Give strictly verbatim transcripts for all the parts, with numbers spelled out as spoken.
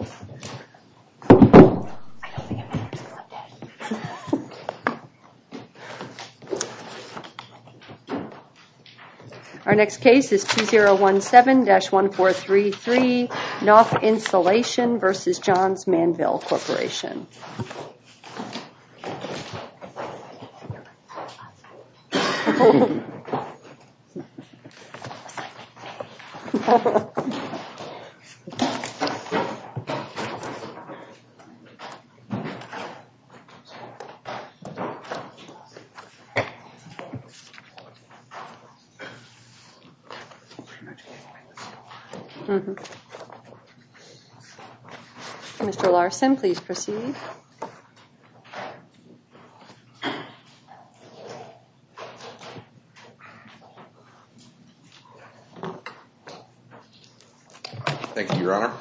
Our next case is two zero one seven dash one four three three, Knauf Insulation versus Johns Manville Corporation. Mm-hmm. Mister Larson, please proceed. Thank you, Your Honor.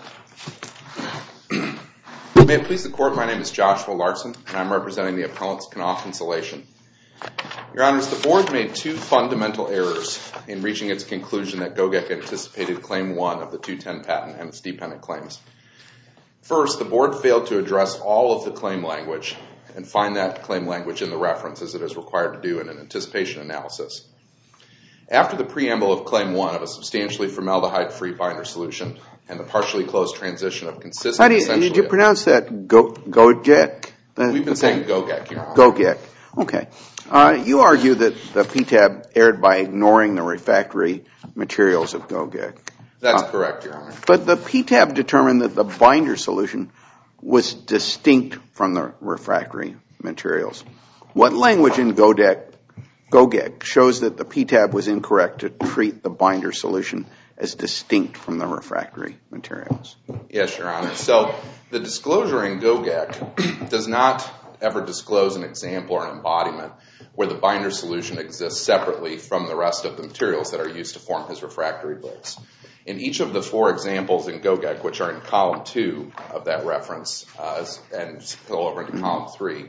May it please the Court, my name is Joshua Larson, and I'm representing the appellants Knauf Insulation. Your Honors, the Board made two fundamental errors in reaching its conclusion that Gogek anticipated Claim one of the two ten patent and its dependent claims. First, the Board failed to address all of the claim language and find that claim language in the reference as it is required to do in an anticipation analysis. After the preamble of Claim one of a substantially formaldehyde-free binder solution and the partially closed transition of consistent... How do you, did you pronounce that? Go, Gogek? We've been saying Gogek, Your Honor. Gogek. Okay. Uh, you argue that the P T A B erred by ignoring the refractory materials of Gogek. That's uh, correct, Your Honor. But the P T A B determined that the binder solution was distinct from the refractory materials. What language in Gogek, Gogek shows that the P T A B was incorrect to treat the binder solution as distinct from the refractory materials? Yes, Your Honor. So the disclosure in Gogek does not ever disclose an example or an embodiment where the binder solution exists separately from the rest of the materials that are used to form his refractory bricks. In each of the four examples in Gogek, which are in column two of that reference, uh, and go over into column three,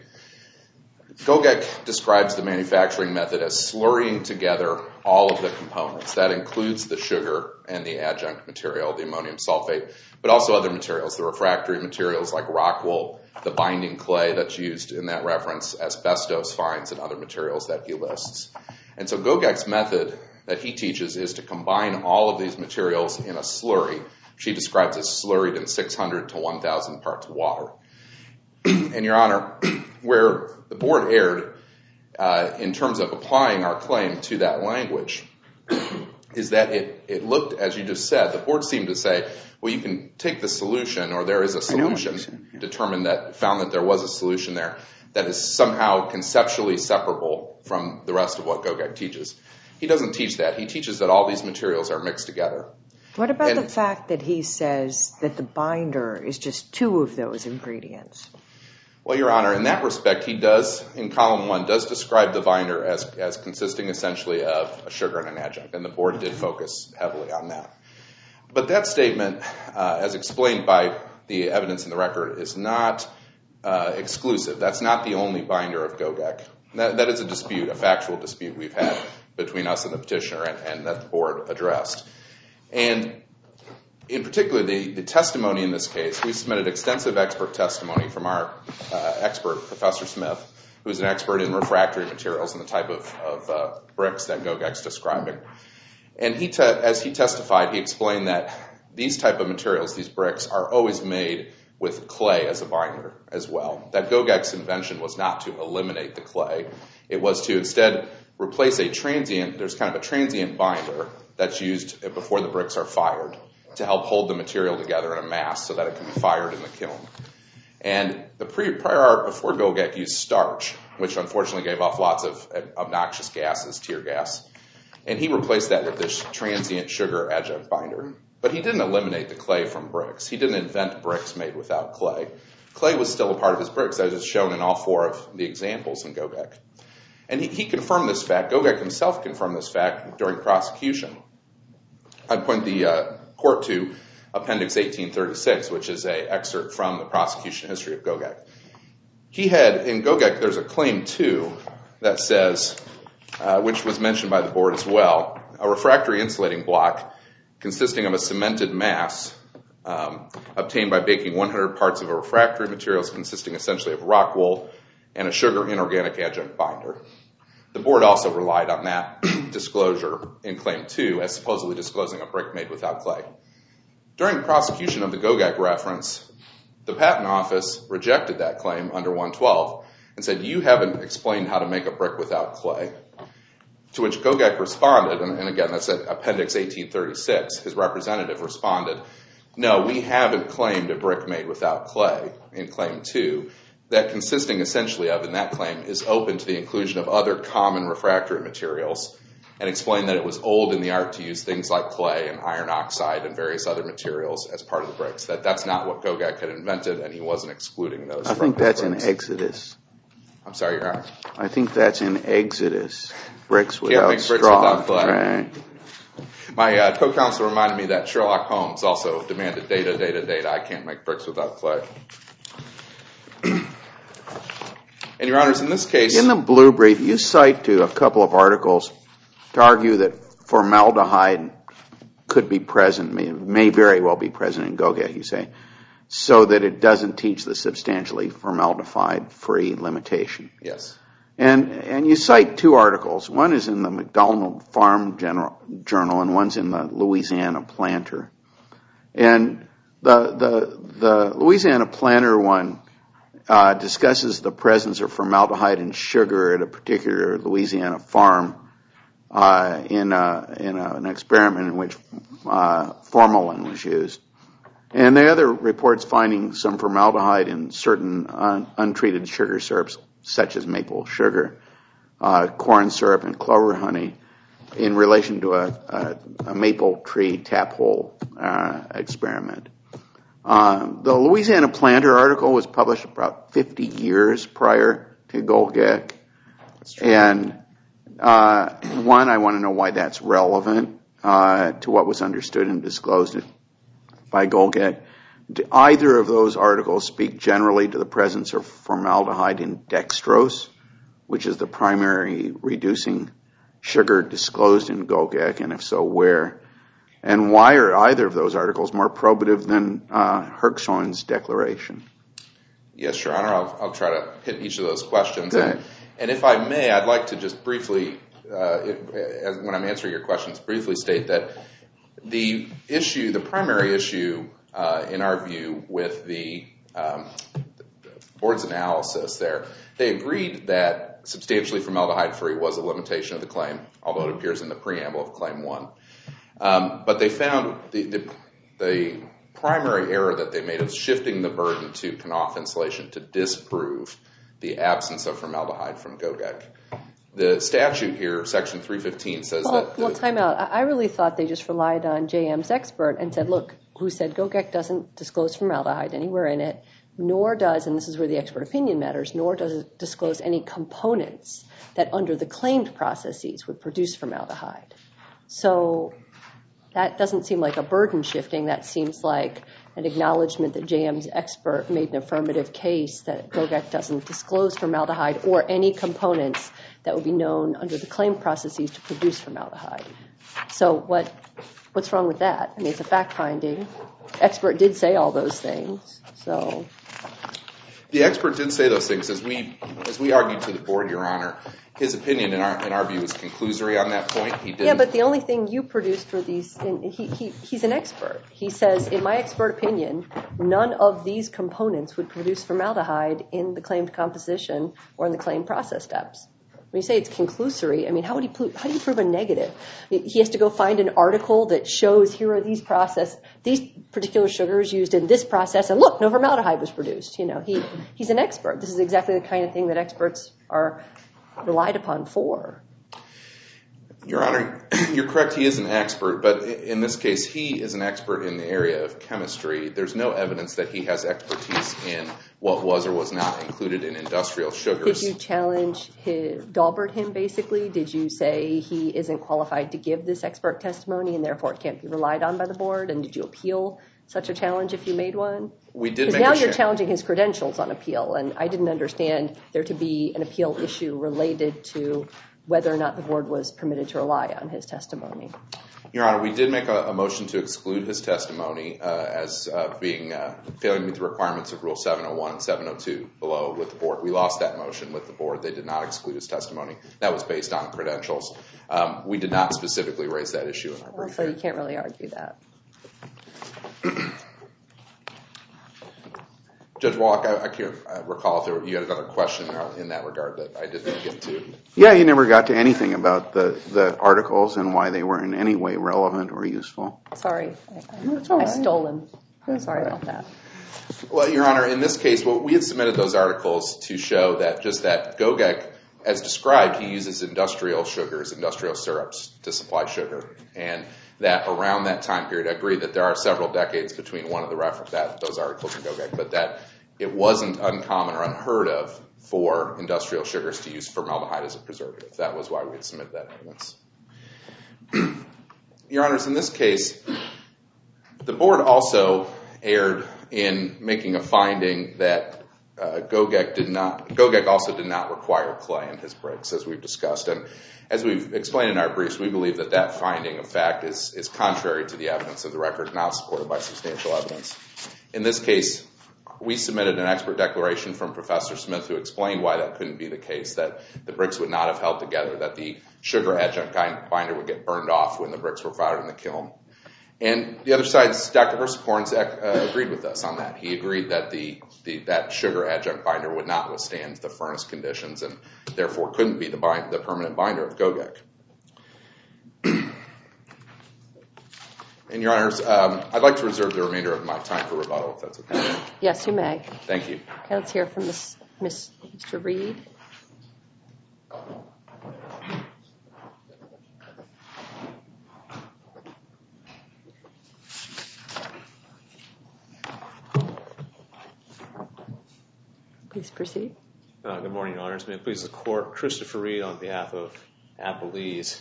Gogek describes the manufacturing method as slurrying together all of the components. That includes the sugar and the adjunct material, the ammonium sulfate, but also other materials, the refractory materials like rock wool, the binding clay that's used in that reference, asbestos fines, and other materials that he lists. And so Gogek's method that he teaches is to combine all of these materials in a slurry. She describes as slurried in six hundred to one thousand parts water. And Your Honor, where the Board erred uh, in terms of applying our claim to that language is that it, it looked, as you just said, the Board seemed to say, well, you can take the solution, or there is a solution, yeah. determined that, found that there was a solution there that is somehow conceptually separable from the rest of what Gogek teaches. He doesn't teach that. He teaches that all these materials are mixed together. What about and, the fact that he says that the binder is just two of those ingredients? Well, Your Honor, in that respect, he does, in column one, does describe the binder as, as consisting essentially of a sugar and an adjunct, and the Board did focus heavily on that. But that statement, uh, as explained by the evidence in the record, is not uh, exclusive. That's not the only binder of Gogek. That, that is a dispute, a factual dispute we've had between us and the petitioner, and, and that the Board addressed. And in particular, the, the testimony in this case, we submitted extensive expert testimony from our uh, expert, Professor Smith, who's an expert in refractory materials and the type of, of uh, bricks that Gogek's describing. And he, te- as he testified, he explained that these type of materials, these bricks, are always made with clay as a binder as well. That Gogek's invention was not to eliminate the clay. It was to instead replace a transient, there's kind of a transient binder that's used before the bricks are fired to help hold the material together in a mass so that it can be fired in the kiln. And the pre- prior art before Gogek used starch, which unfortunately gave off lots of obnoxious gases, tear gas. And he replaced that with this transient sugar adjunct binder. But he didn't eliminate the clay from bricks. He didn't invent bricks made without clay. Clay was still a part of his bricks, as is shown in all four of the examples in Gogek. And he, he confirmed this fact. Gogek himself confirmed this fact during prosecution. I'd point the uh, court to Appendix eighteen thirty-six, which is an excerpt from the prosecution history of Gogek. He had, in Gogek, there's a claim two that says, uh, which was mentioned by the Board as well, a refractory insulating block consisting of a cemented mass um, obtained by baking one hundred parts of a refractory materials consisting essentially of rock wool and a sugar inorganic adjunct binder. The board also relied on that disclosure in Claim two as supposedly disclosing a brick made without clay. During the prosecution of the GOGAC reference, the Patent Office rejected that claim under one twelve and said, you haven't explained how to make a brick without clay. To which GOGAC responded, and, and again, that's at Appendix eighteen thirty-six, his representative responded, no, we haven't claimed a brick made without clay in Claim two. That consisting essentially of, in that claim, is open to the inclusion of other common refractory materials, and explained that it was old in the art to use things like clay and iron oxide and various other materials as part of the bricks. That that's not what GOGAC had invented, and he wasn't excluding those. I think that's in Exodus. I'm sorry, Your Honor. I think that's in Exodus. Bricks Can't without make bricks straw. without clay. Right. My uh, co-counsel reminded me that Sherlock Holmes also demanded data, data, data. I can't make bricks without clay. And Your Honors, in this case... In the blue brief, you cite to a couple of articles to argue that formaldehyde could be present, may, may very well be present in GOGAC, you say, so that it doesn't teach the substantially formaldehyde-free limitation. Yes. And and you cite two articles. One is in the McDonald Farm General, Journal, and one's in the Louisiana Planter. And the the the Louisiana Planter one uh, discusses the presence of formaldehyde in sugar at a particular Louisiana farm uh, in a, in a, an experiment in which uh, formalin was used. And the other reports finding some formaldehyde in certain un- untreated sugar syrups, such as maple sugar, uh, corn syrup, and clover honey, in relation to a, a, a maple tree tap hole uh, experiment. Uh, the Louisiana Planter article was published about fifty years prior to GOGAC. And uh, one, I want to know why that's relevant uh, to what was understood and disclosed by GOGAC. Do either of those articles speak generally to the presence of formaldehyde in dextrose, which is the primary reducing sugar disclosed in GOGAC, and if so, where? And why are either of those articles more probative than uh, Herxhohen's declaration? Yes, Your Honor, I'll, I'll try to hit each of those questions. Okay. And, and if I may, I'd like to just briefly, uh, it, as, when I'm answering your questions, briefly state that the issue, the primary issue, uh, in our view, with the, um, the board's analysis there, they agreed that substantially formaldehyde-free was a limitation of the claim, although it appears in the preamble of Claim one. Um, but they found the, the, the primary error that they made was shifting the burden to Knauf Insulation to disprove the absence of formaldehyde from GOGAC. The statute here, Section three fifteen, says well, that... The, well, time out. I really thought they just relied on J M's expert and said, look, who said GOGAC doesn't disclose formaldehyde anywhere in it, nor does, and this is where the expert opinion matters, nor does it disclose any components that under the claimed processes would produce formaldehyde. So that doesn't seem like a burden shifting. That seems like an acknowledgement that J M's expert made an affirmative case that GOGAC doesn't disclose formaldehyde or any components that would be known under the claimed processes to produce formaldehyde. So what what's wrong with that? I mean, it's a fact finding. Expert did say all those things. So the expert did say those things. As we as we argued to the board, Your Honor, his opinion in our in our view is conclusory on that point. He didn't. Yeah, but the only thing you produced for these, in, he, he he's an expert. He says, in my expert opinion, none of these components would produce formaldehyde in the claimed composition or in the claimed process steps. When you say it's conclusory, I mean, how would he prove, how do you prove a negative? He has to go find an article that shows here are these process, these particular sugars used in this process, and look, no formaldehyde was produced. You know, he he's an expert. This is exactly the kind of thing that experts are relied upon for. Your Honor, you're correct. He is an expert, but in this case, he is an expert in the area of chemistry. There's no evidence that he has expertise in what was or was not included in industrial sugars. Did you challenge his, Daubert him, basically? Did you say he isn't qualified to give this expert testimony and therefore it can't be relied on by the board? And did you appeal such a challenge if you made one? We did make Because now a you're cha- challenging his credentials on appeal, and I didn't understand there to be an appeal issue related to whether or not the board was permitted to rely on his testimony. Your Honor, we did make a, a motion to exclude his testimony uh, as uh, being uh, failing to meet the requirements of Rule seven oh one and seven oh two below with the board. We lost that motion with the board. They did not exclude his testimony. That was based on credentials. Um, we did not specifically raise that issue in our brief. So you can't really argue that. Judge Wallach, I, I can't uh, recall if there were, you had another question in that regard that I didn't get to. Yeah, you never got to anything about the, the articles and why they were in any way relevant or useful. Sorry, I, I, That's all I right. stole him. That's Sorry all right. about that. Well, Your Honor, in this case, well, we had submitted those articles to show that just that Gogek, as described, he uses industrial sugars, industrial syrups to supply sugar. And that around that time period, I agree that there are several decades between one of the refer- that those articles and Gogek, but that it wasn't uncommon or unheard of for industrial sugars to use formaldehyde as a preservative. That was why we had submitted that evidence. Your Honors, in this case, the board also erred in making a finding that uh, Gogek did not, Gogek also did not require clay in his bricks, as we've discussed. And as we've explained in our briefs, we believe that that finding of fact is, is contrary to the evidence of the record, not supported by substantial evidence. In this case, we submitted an expert declaration from Professor Smith who explained why that couldn't be the case, that the bricks would not have held together, that the sugar adjunct binder would get burned off when the bricks were fired in the kiln. And the other side, Doctor Hersekorn uh, agreed with us on that. He agreed that the, the that sugar adjunct binder would not withstand the furnace conditions and therefore couldn't be the, bind, the permanent binder of Gogek. And Your Honors, um, I'd like to reserve the remainder of my time for rebuttal, if that's okay. Yes, you may. Thank you. Okay, let's hear from Miz Miz Mister Reed. Please proceed. Uh, good morning, Your Honors. May it please the Court, Christopher Reed on behalf of Appleese.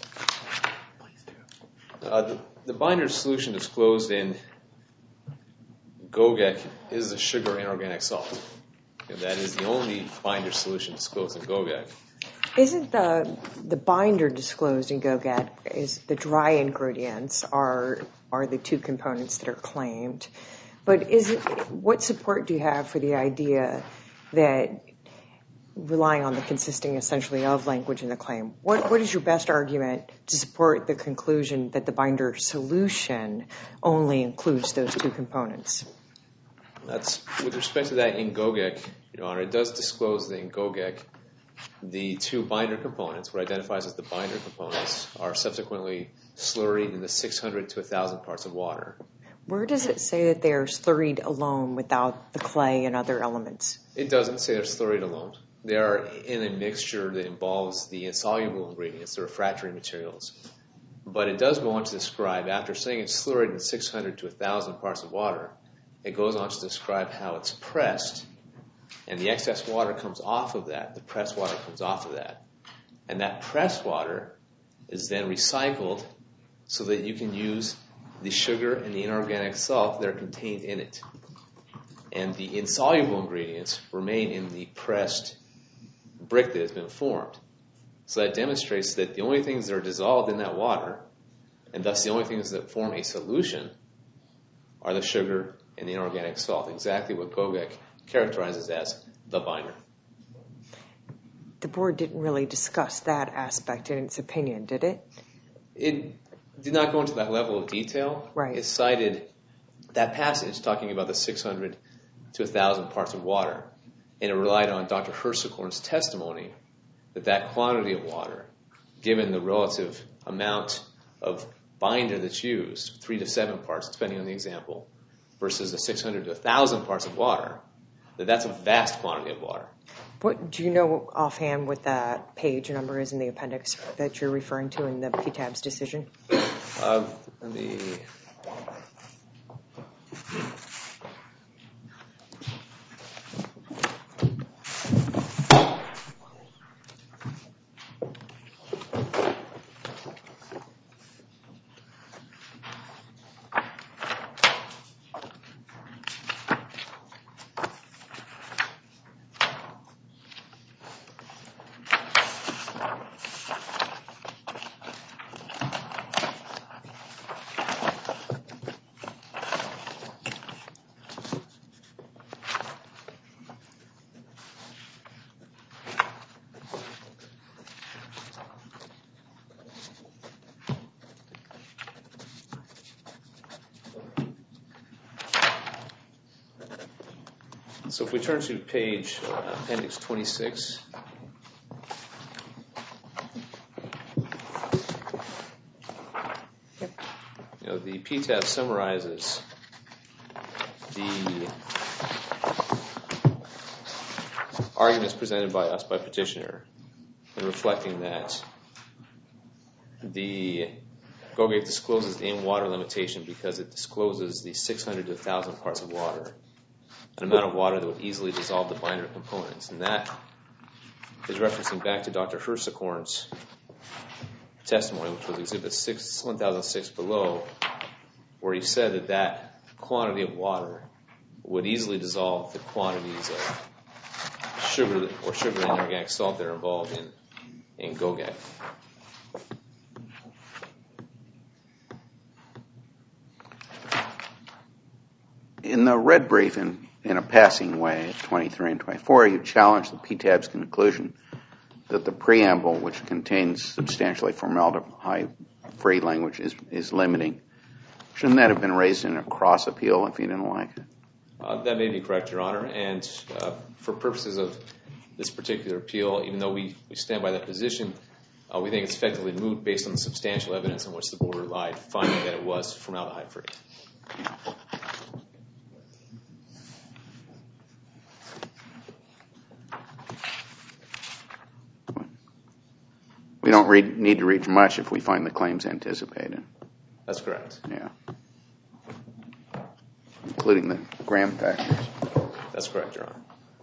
Uh, the, the binder solution disclosed in Gogek is a sugar inorganic salt. And that is the only binder solution disclosed in Gogek. Isn't the the binder disclosed in Gogek is the dry ingredients are are the two components that are claimed, but is it, what support do you have for the idea that relying on the consisting essentially of language in the claim, what what is your best argument to support the conclusion that the binder solution only includes those two components? That's with respect to that in Gogek, Your Honor, it does disclose that in Gogek the two binder components, what identifies as the binder components, are subsequently slurried in the six hundred to one thousand parts of water. Where does it say that they are slurried alone without the clay and other elements? It doesn't say they're slurried alone. They are in a mixture that involves the insoluble ingredients, the refractory materials. But it does go on to describe, after saying it's slurried in six hundred to one thousand parts of water, it goes on to describe how it's pressed, and the excess water comes off of that. The pressed water comes off of that. And that pressed water is then recycled so that you can use the sugar and the inorganic salt that are contained in it. And the insoluble ingredients remain in the pressed brick that has been formed. So that demonstrates that the only things that are dissolved in that water, and thus the only things that form a solution, are the sugar and the inorganic salt, exactly what Gogek characterizes as the binder. The board didn't really discuss that aspect in its opinion, did it? It did not go into that level of detail. Right. It cited that passage talking about the six hundred to one thousand parts of water, and it relied on Doctor Hersekorn's testimony that that quantity of water, given the relative amount of binder that's used, three to seven parts, depending on the example, versus the six hundred to one thousand parts of water, that that's a vast quantity of water. What, do you know offhand what that page number is in the appendix that you're referring to in the P T A B's decision? Uh, the So if we turn to page uh, appendix twenty-six, you know, the P T A B summarizes the arguments presented by us, by petitioner, in reflecting that the GOGEC discloses the in-water limitation because it discloses the six hundred to one thousand parts of water, an amount of water that would easily dissolve the binder components. And that is referencing back to Doctor Hersekorn's testimony, which was Exhibit six, one thousand six below, where he said that that quantity of water would easily dissolve the quantities of sugar or sugar and organic salt that are involved in, in GOGEC. In the red brief, in, in a passing way, at twenty-three and twenty-four, you challenge the P T A B's conclusion that the preamble, which contains substantially formaldehyde-free language, is, is limiting. Shouldn't that have been raised in a cross appeal if you didn't like it? Uh, that may be correct, Your Honor. And uh, for purposes of this particular appeal, even though we, we stand by that position, uh, we think it's effectively moot based on the substantial evidence on which the board relied, finding that it was formaldehyde-free. We don't read, need to read much if we find the claims anticipated. That's correct. Yeah. Including the gram factors. That's correct, Your Honor.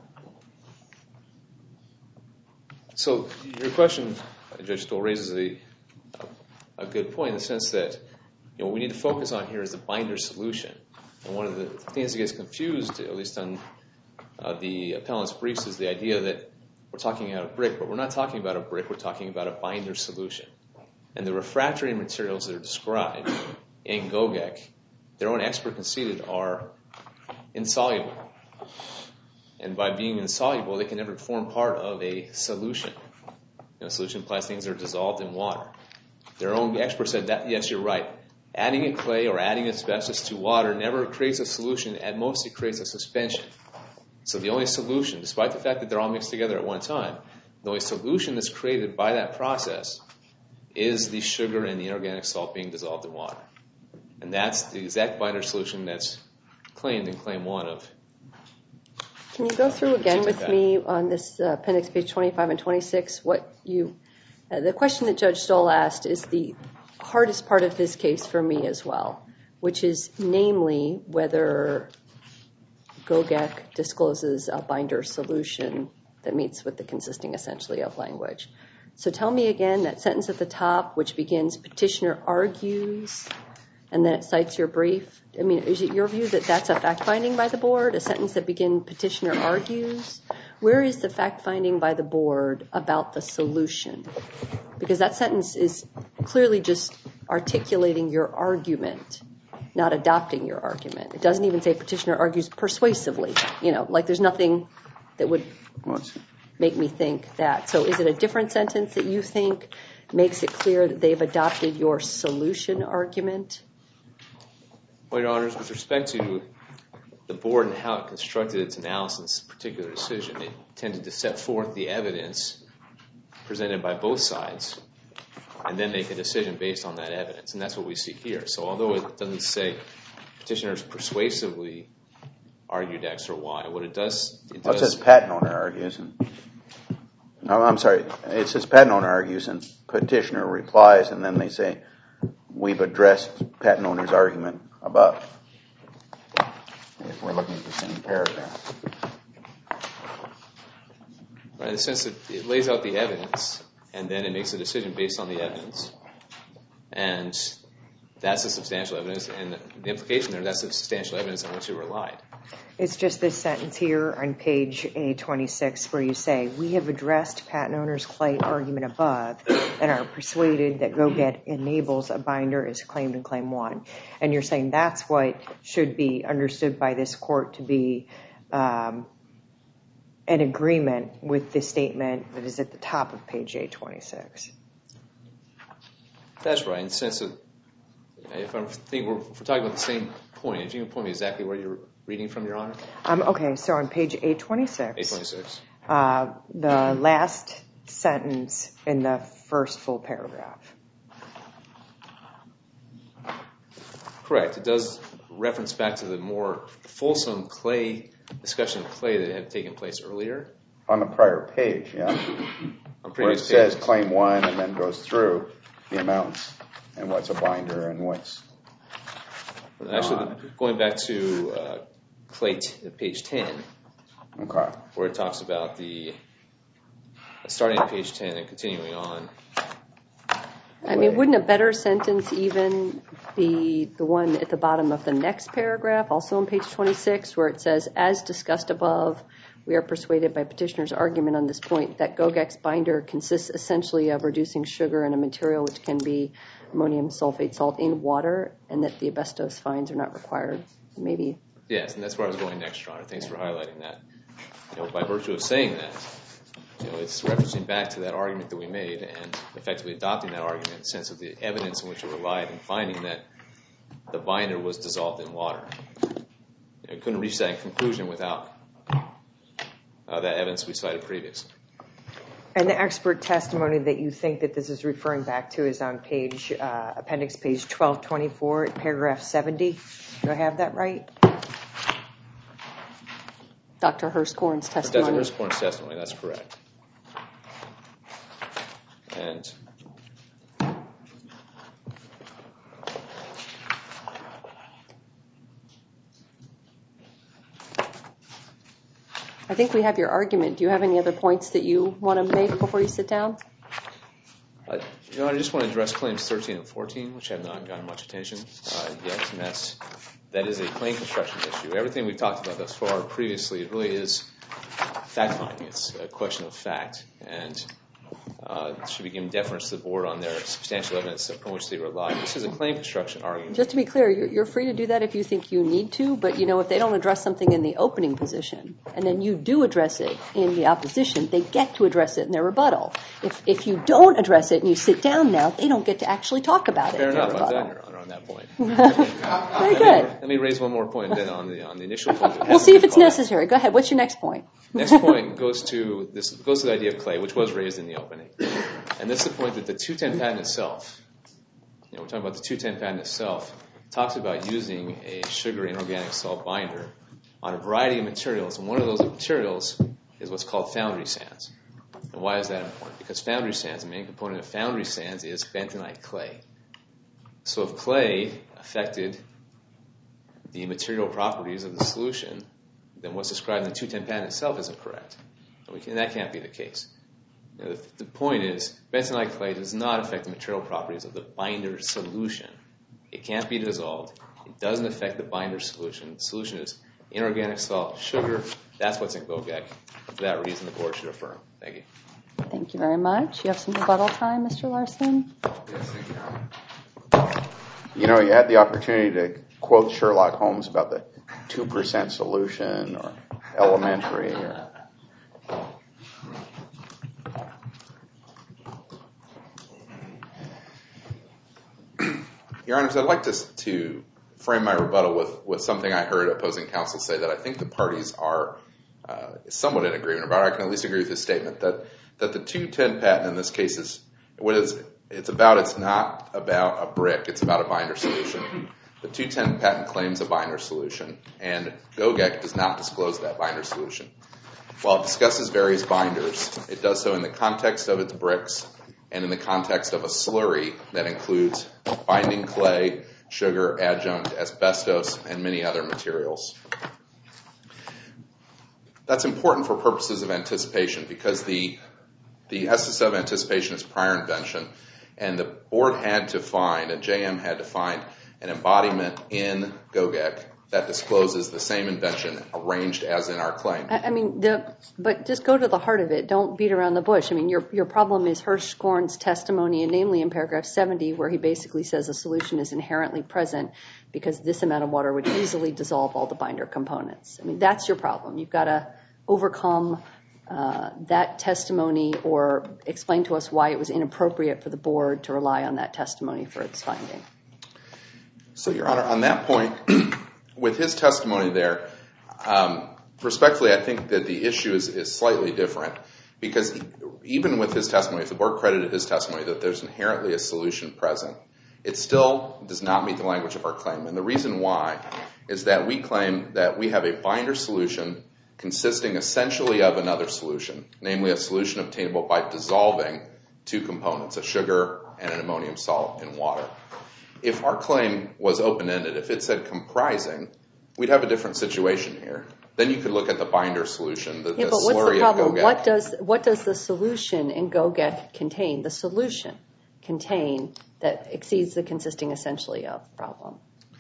So your question, Judge Stoll, raises a, a good point in the sense that, you know, what we need to focus on here is the binder solution. And one of the things that gets confused, at least on uh, the appellant's briefs, is the idea that we're talking about a brick, but we're not talking about a brick, we're talking about a binder solution. And the refractory materials that are described in GOGEC, their own expert conceded, are insoluble. And by being insoluble, they can never form part of a solution. You know, a solution implies things that are dissolved in water. Their own expert said that, yes, you're right. Adding a clay or adding asbestos to water never creates a solution. At most, it creates a suspension. So the only solution, despite the fact that they're all mixed together at one time, the only solution that's created by that process is the sugar and the inorganic salt being dissolved in water. And that's the exact binder solution that's claimed in Claim one of. Can you go through again with me on this uh, appendix page twenty-five and twenty-six? What you, uh, the question that Judge Stoll asked is the hardest part of this case for me as well, which is namely whether GOGEC discloses a binder solution that meets with the consisting essentially of language. So tell me again that sentence at the top, which begins, petitioner argues, and then it cites your brief. I mean, is it your view that that's a fact-finding by the board, a sentence that begins, petitioner argues? Where is the fact-finding by the board about the solution? Because that sentence is clearly just articulating your argument, not adopting your argument. It doesn't even say petitioner argues persuasively. You know, like there's nothing that would make me think that. So is it a different sentence that you think makes it clear that they've adopted your solution argument? Well, Your Honors, with respect to the board and how it constructed its analysis, particular decision, it tended to set forth the evidence presented by both sides and then make a decision based on that evidence. And that's what we see here. So although it doesn't say petitioners persuasively argued X or Y, what it does... It, well, does, it says patent owner argues. And, no, I'm sorry. It says patent owner argues and petitioner replies, and then they say, we've addressed patent owner's argument above. If we're looking at the same paragraph. Right, in the sense that it lays out the evidence, and then it makes a decision based on the evidence. And that's the substantial evidence, and the implication there, that's the substantial evidence on which it relied. It's just this sentence here on page A twenty-six where you say, we have addressed patent owner's claim argument above and are persuaded that GOGEC enables a binder as claimed in Claim one. And you're saying that's what should be understood by this court to be um, an agreement with the statement that is at the top of page A twenty-six. That's right, in the sense of, if, I'm think we're, if we're talking about the same point, if you can point me exactly where you're reading from, Your Honor? Um, okay, so on page eight twenty-six, eight twenty-six. Uh, the last sentence in the first full paragraph. Correct. It does reference back to the more fulsome clay discussion of clay that had taken place earlier. On the prior page, yeah. On Where it previous says pages. claim one and then goes through the amounts and what's a binder and what's... Actually, going back to uh, clay t- page ten, Okay. where it talks about the, starting at page ten and continuing on. I mean, wouldn't a better sentence even be the one at the bottom of the next paragraph, also on page twenty-six, where it says, as discussed above, we are persuaded by petitioner's argument on this point that Gogek's binder consists essentially of reducing sugar in a material which can be ammonium sulfate salt in water, and that the asbestos fines are not required. Maybe. Yes, and that's where I was going next, Your Honor. Thanks for highlighting that. You know, by virtue of saying that, you know, it's referencing back to that argument that we made and effectively adopting that argument in the sense of the evidence in which it relied and finding that the binder was dissolved in water. You know, you couldn't reach that conclusion without uh, that evidence we cited previously. And the expert testimony that you think that this is referring back to is on page, uh, appendix page twelve twenty-four, paragraph seventy. Do I have that right? Doctor Hirschhorn's testimony. Doctor Hirschhorn's testimony, that's correct. And I think we have your argument. Do you have any other points that you want to make before you sit down? Uh, you know, I just want to address claims thirteen and fourteen, which have not gotten much attention uh, yet, and that's that is a claim construction issue. Everything we've talked about thus far previously, it really is fact-finding. It's a question of fact, and uh, should be given deference to the board on their substantial evidence upon which they rely. This is a claim construction argument. Just to be clear, you're, you're free to do that if you think you need to, but you know, if they don't address something in the opening position, and then you do address it in the opposition, they get to address it in their rebuttal. If if you don't address it and you sit down now, they don't get to actually talk about it. Fair in their enough, I'm rebuttal. done, Your Honor, on that point. Very good. Let me raise one more point then on the on the initial point. that We'll hasn't see if been it's called out. necessary. Go ahead. What's your next point? Next point goes to this goes to the idea of clay, which was raised in the opening, and this is the point that the two ten patent itself, you know, we're talking about the two ten patent itself, talks about using a sugar inorganic salt binder on a variety of materials, and one of those materials is what's called foundry sands. And why is that important? Because foundry sands, the main component of foundry sands is bentonite clay. So if clay affected the material properties of the solution, then what's described in the two ten patent itself isn't correct. And, we can, and that can't be the case. You know, the, the point is, bentonite clay does not affect the material properties of the binder solution. It can't be dissolved. It doesn't affect the binder solution. The solution is inorganic salt, sugar. That's what's in Gogek. For that reason, the board should affirm. Thank you. Thank you very much. You have some rebuttal time, Mister Larson? Yes, thank you. You know, you had the opportunity to quote Sherlock Holmes about the two percent solution or elementary. Or... Your Honors, I'd like to, to frame my rebuttal with, with something I heard opposing counsel say that I think the parties are uh, somewhat in agreement about. I can at least agree with his statement that, that the two ten patent in this case is what is it's about. It's not about a brick. It's about a binder solution. The two ten patent claims a binder solution, and Gogek does not disclose that binder solution. While it discusses various binders, it does so in the context of its bricks and in the context of a slurry that includes binding clay, sugar, adjunct, asbestos, and many other materials. That's important for purposes of anticipation because the, the essence of anticipation is prior invention, and the board had to find, and J M had to find, an embodiment in Gogek that discloses the same invention arranged as in our claim. I, I mean, the, but just go to the heart of it. Don't beat around the bush. I mean, your your problem is Hirschhorn's testimony, and namely in paragraph seventy, where he basically says a solution is inherently present because this amount of water would easily dissolve all the binder components. I mean, that's your problem. You've got to overcome uh, that testimony or explain to us why it was inappropriate for the board to rely on that testimony for its finding. So, Your Honor, on that point, with his testimony there, Um, respectfully, I think that the issue is, is slightly different, because even with his testimony, if the board credited his testimony that there's inherently a solution present, it still does not meet the language of our claim. And the reason why is that we claim that we have a binder solution consisting essentially of another solution, namely a solution obtainable by dissolving two components, a sugar and an ammonium salt in water. If our claim was open-ended, if it said comprising, we'd have a different situation here. Then you could look at the binder solution, the, yeah, the but what's slurry the problem? of GOGEC. What does, what does the solution in GOGEC contain? The solution contain that exceeds the consisting essentially of problem.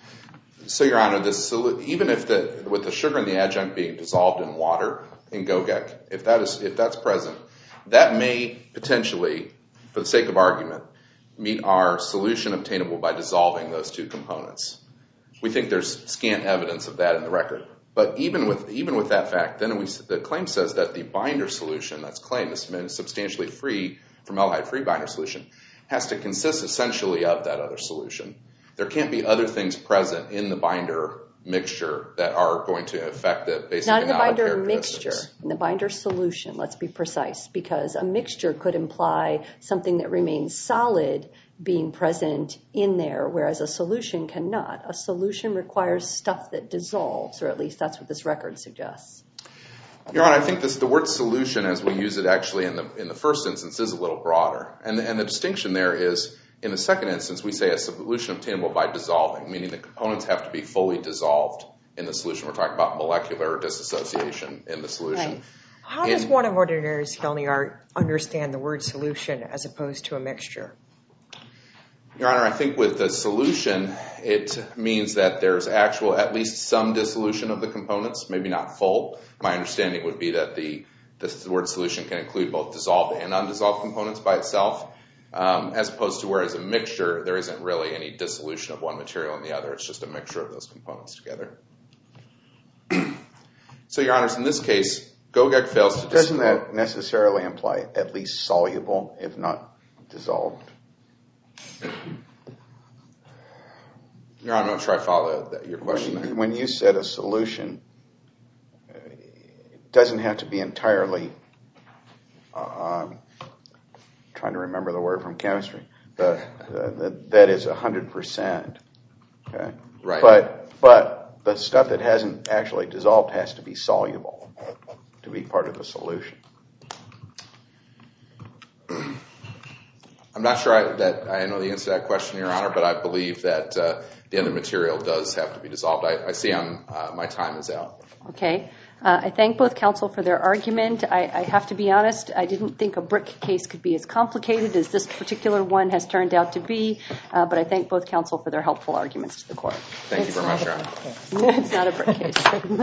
So, Your Honor, this, even if the, with the sugar and the adjunct being dissolved in water in GOGEC, if that is, if that's present, that may potentially, for the sake of argument, meet our solution obtainable by dissolving those two components. We think there's scant evidence of that in the record. But even with even with that fact, then we, the claim says that the binder solution that's claimed, this substantially free formaldehyde-free binder solution, has to consist essentially of that other solution. There can't be other things present in the binder mixture that are going to affect the basic Not in the binder characteristics. mixture, in the binder solution, let's be precise, because a mixture could imply something that remains solid being present in there, whereas a solution cannot. A solution requires stuff that dissolves, or at least that's what this record suggests. Your Honor, I think this, the word solution, as we use it actually in the in the first instance, is a little broader. And the, and the distinction there is, in the second instance, we say a solution obtainable by dissolving, meaning the components have to be fully dissolved in the solution. We're talking about molecular disassociation in the solution. Right. How does one of ordinary skill in the art understand the word solution as opposed to a mixture? Your Honor, I think with the solution, it means that there's actual, at least some dissolution of the components, maybe not full. My understanding would be that the, the word solution can include both dissolved and undissolved components by itself, um, as opposed to whereas a mixture, there isn't really any dissolution of one material in the other. It's just a mixture of those components together. So, Your Honors, in this case, GOGEC fails to disclose. Doesn't that necessarily imply at least soluble, if not dissolved? Your Honor, I'm not sure I follow that, your question there. When you said a solution, it doesn't have to be entirely, uh, trying to remember the word from chemistry, but uh, that is one hundred percent. Okay? Right. But, but the stuff that hasn't actually dissolved has to be soluble to be part of the solution. I'm not sure I, that I know the answer to that question, Your Honor, but I believe that uh, the other material does have to be dissolved. I, I see I'm, uh, my time is out. Okay. Uh, I thank both counsel for their argument. I, I have to be honest, I didn't think a brick case could be as complicated as this particular one has turned out to be, uh, but I thank both counsel for their helpful arguments to the court. Thank you very much, Your Honor. It's not a brick case.